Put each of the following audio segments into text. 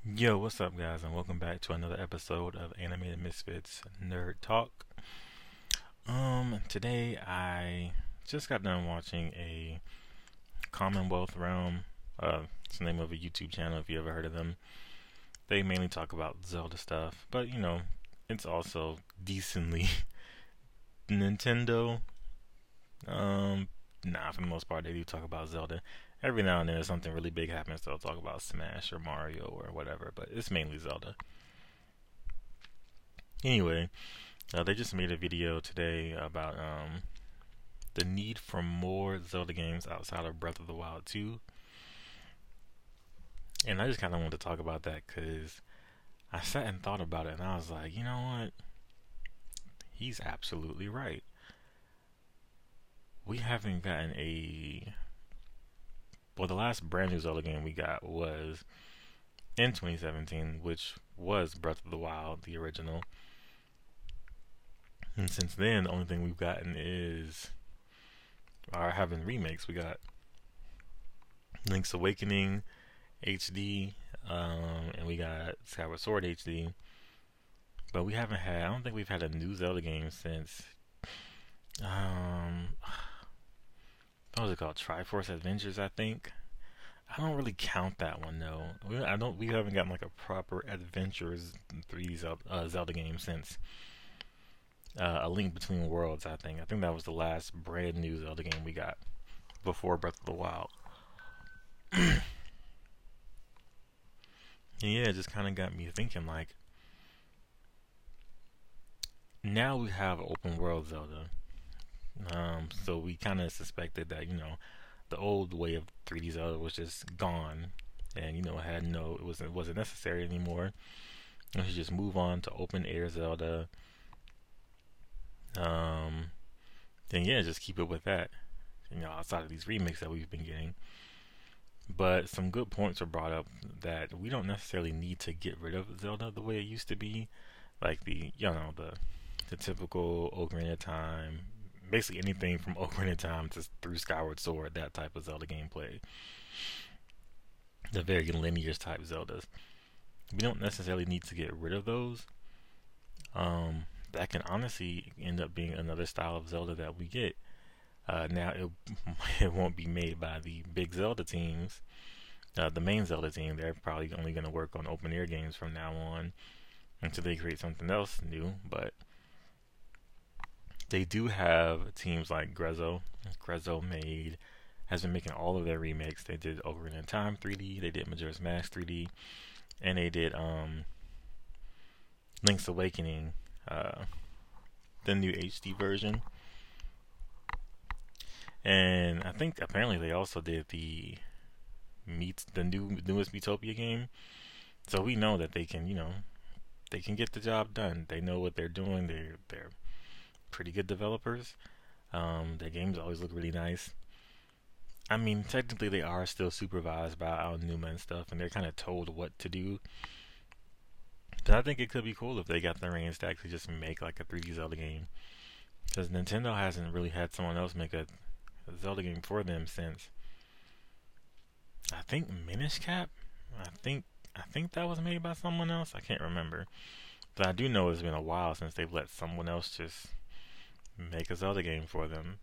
Yo, what's up, guys, and welcome back to another episode of Animated Misfits Nerd Talk. Today I just got done watching a Commonwealth Realm. It's the name of a YouTube channel if you ever heard of them. They mainly talk about Zelda stuff, but it's also decently Nintendo. For the most part, they do talk about Zelda. Every now and then, if something really big happens, they'll talk about Smash or Mario or whatever, but it's mainly Zelda. Anyway, they just made a video today about the need for more Zelda games outside of Breath of the Wild 2. And I just kind of wanted to talk about that because I sat and thought about it and I was like, you know what? He's absolutely right. We haven't gotten the last brand new Zelda game we got was in 2017, which was Breath of the Wild, the original. And since then, the only thing we've gotten is having remakes. We got Link's Awakening HD, and we got Skyward Sword HD. But we haven't had, I don't think we've had a new Zelda game since, what was it called? Triforce Adventures, I think. I don't really count that one though. We haven't gotten like a proper Adventures 3D Zelda game since A Link Between Worlds. I think that was the last brand new Zelda game we got before Breath of the Wild. And yeah, it just kind of got me thinking like, now we have open world Zelda. So we kind of suspected that the old way of 3D Zelda was just gone, and it wasn't necessary anymore. We should just move on to open air Zelda. Then yeah, just keep it with that. Outside of these remakes that we've been getting. But some good points were brought up that we don't necessarily need to get rid of Zelda the way it used to be, like the typical Ocarina of Time, basically anything from Ocarina of Time to through Skyward Sword, that type of Zelda gameplay. The very linear type Zeldas. We don't necessarily need to get rid of those. That can honestly end up being another style of Zelda that we get. Now it won't be made by the big Zelda teams. The main Zelda team, they're probably only going to work on open air games from now on until they create something else new. But they do have teams like Grezzo. Grezzo has been making all of their remakes. They did Ocarina of Time 3D, they did Majora's Mask 3D, and they did Link's Awakening, the new HD version. And I think apparently they also did the newest Miitopia game. So we know that they can get the job done. They know what they're doing. They're pretty good developers. Their games always look really nice. I mean, technically they are still supervised by Aonuma and stuff, and they're kind of told what to do. But I think it could be cool if they got the reins to actually just make like a 3D Zelda game, because Nintendo hasn't really had someone else make a Zelda game for them since I think Minish Cap. I think that was made by someone else. I can't remember, but I do know it's been a while since they've let someone else just make a Zelda game for them.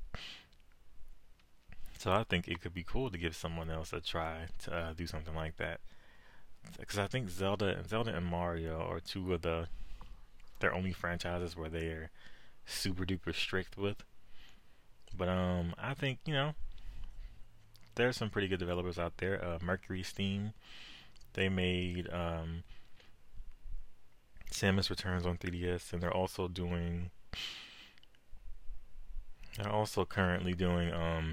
So I think it could be cool to give someone else a try to do something like that. Because I think Zelda and Mario are two of their only franchises where they're super duper strict with. But I think there's some pretty good developers out there. Mercury Steam, they made Samus Returns on 3DS, and they're also currently doing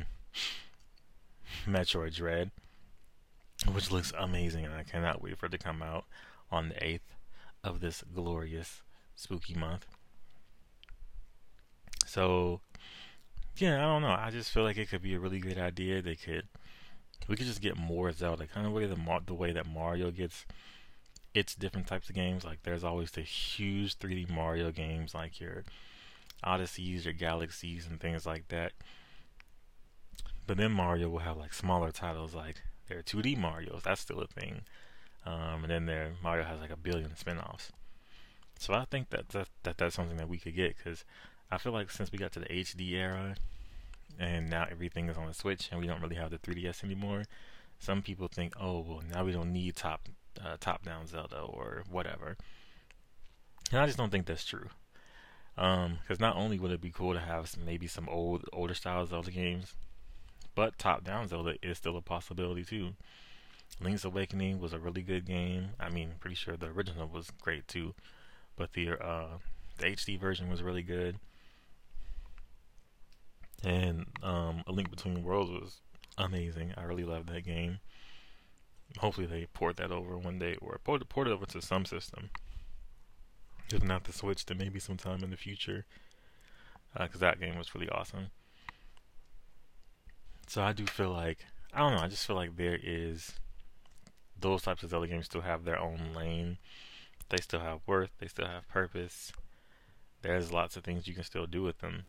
Metroid Dread, which looks amazing, and I cannot wait for it to come out on the 8th of this glorious spooky month. So yeah, I don't know. I just feel like it could be a really great idea. We could just get more Zelda, kind of the way that Mario gets its different types of games. Like there's always the huge 3D Mario games, like your Odysseys, your Galaxies, and things like that. But then Mario will have like smaller titles, like there are 2D Marios. That's still a thing. And then Mario has like a billion spin-offs. So I think that's something that we could get, because I feel like since we got to the HD era and now everything is on the Switch and we don't really have the 3DS anymore, some people think, oh well, now we don't need top-down Zelda or whatever. And I just don't think that's true. Because not only would it be cool to have maybe some older style Zelda games, but top-down Zelda is still a possibility too. Link's Awakening was a really good game. I mean, pretty sure the original was great too, but the HD version was really good. And A Link Between Worlds was amazing. I really loved that game. Hopefully they port that over one day, or port it over to some system. If not the Switch, then maybe sometime in the future, because that game was really awesome. So I do feel like, I don't know, I just feel like those types of Zelda games still have their own lane. They still have worth, they still have purpose. There's lots of things you can still do with them.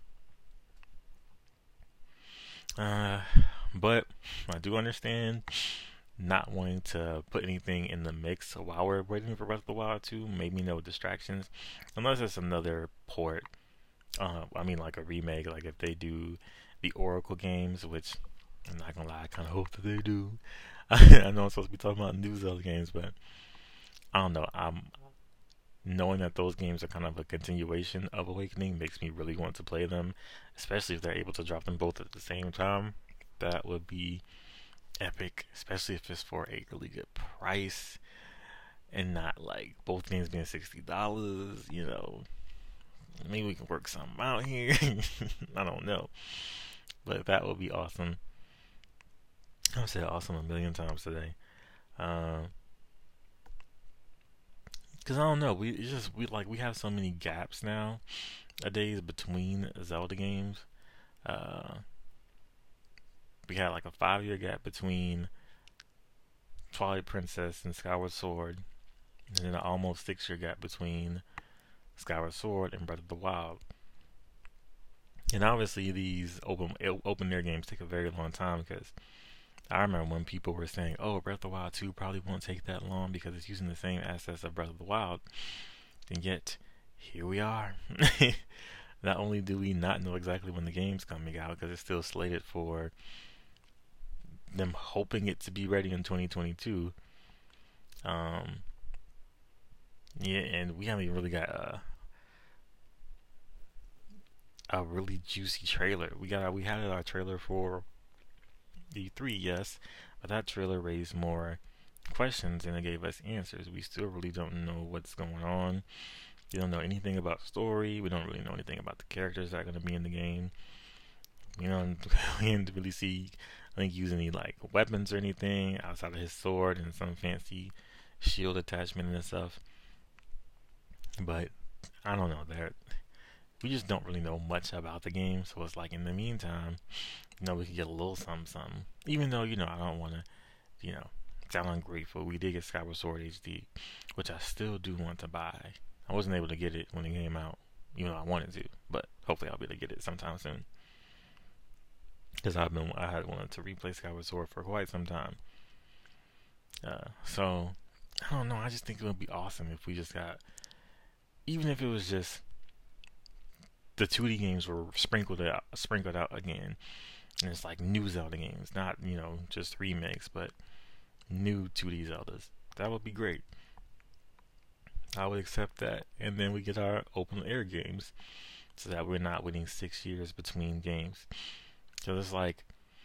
But I do understand not wanting to put anything in the mix while we're waiting for Breath of the Wild 2. Maybe no distractions, unless it's another port. I mean, like a remake. Like if they do the Oracle games, which I'm not gonna lie, I kind of hope that they do. I know I'm supposed to be talking about new Zelda games, but I don't know. Knowing that those games are kind of a continuation of Awakening makes me really want to play them, especially if they're able to drop them both at the same time. That would be epic, especially if it's for a really good price and not like both games being $60. Maybe we can work something out here. I don't know, but that would be awesome. I've said awesome a million times today. Cause I don't know, we have so many gaps nowadays between Zelda games. We had like a 5-year gap between Twilight Princess and Skyward Sword, and then an almost 6-year gap between Skyward Sword and Breath of the Wild. And obviously, these open air games take a very long time, because I remember when people were saying, "Oh, Breath of the Wild 2 probably won't take that long because it's using the same assets of Breath of the Wild," and yet here we are. Not only do we not know exactly when the game's coming out, because it's still slated for them hoping it to be ready in 2022. Yeah, and we haven't even really got a really juicy trailer. We had our trailer for E3, yes, but that trailer raised more questions than it gave us answers. We still really don't know what's going on. We don't know anything about story. We don't really know anything about the characters that are going to be in the game. We didn't really see Link use any like weapons or anything outside of his sword and some fancy shield attachment and stuff. But I don't know. We just don't really know much about the game. So it's like, in the meantime, we could get a little something. Even though, I don't want to, sound ungrateful. We did get Skyward Sword HD, which I still do want to buy. I wasn't able to get it when it came out, even though I wanted to. But hopefully I'll be able to get it sometime soon. Because I had wanted to replay Skyward Sword for quite some time. So, I don't know. I just think it would be awesome if we just got, even if it was just the 2D games were sprinkled out again, and it's like new Zelda games, not just remakes, but new 2D Zeldas. That would be great. I would accept that, and then we get our open air games, so that we're not waiting 6 years between games. So it's like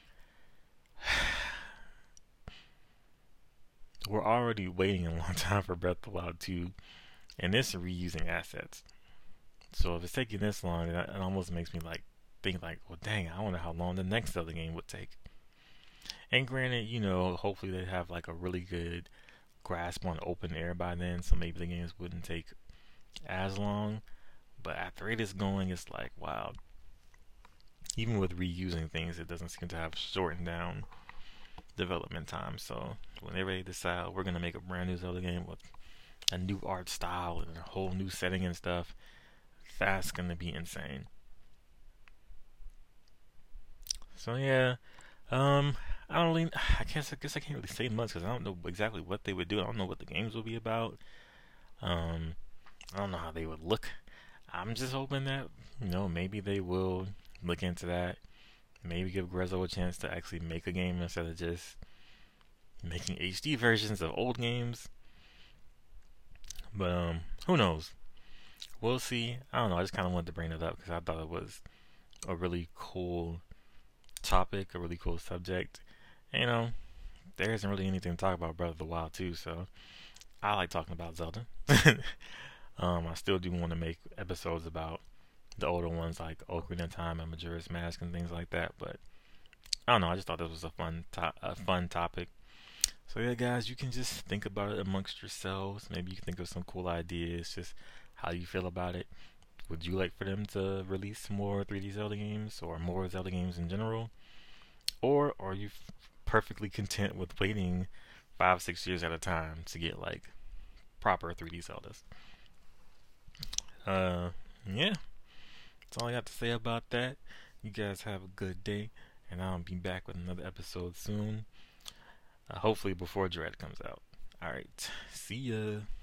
we're already waiting a long time for Breath of the Wild 2, and this is reusing assets. So if it's taking this long, it almost makes me think, well, dang, I wonder how long the next Zelda game would take. And granted, hopefully they have like a really good grasp on open air by then, so maybe the games wouldn't take as long. But at the rate it's going, it's like, wow. Even with reusing things, it doesn't seem to have shortened down development time. So whenever they decide we're gonna make a brand new Zelda game with a new art style and a whole new setting and stuff, that's gonna be insane. So yeah, I I don't really. I guess I can't really say much because I don't know exactly what they would do. I don't know what the games will be about. Um, I don't know how they would look. I'm just hoping that maybe they will look into that. Maybe give Grezzo a chance to actually make a game instead of just making HD versions of old games. But who knows? We'll see. I don't know. I just kind of wanted to bring it up because I thought it was a really cool topic, a really cool subject. And, there isn't really anything to talk about Breath of the Wild too, so I like talking about Zelda. I still do want to make episodes about the older ones like Ocarina of Time and Majora's Mask and things like that, but I don't know. I just thought this was a fun topic. So yeah, guys, you can just think about it amongst yourselves. Maybe you can think of some cool ideas, just how you feel about it. Would you like for them to release more 3D Zelda games or more Zelda games in general? Or are you perfectly content with waiting 5, 6 years at a time to get like proper 3D Zeldas? Uh, yeah, that's all I got to say about that. You guys have a good day, and I'll be back with another episode soon. Hopefully before Dread comes out. Alright, see ya.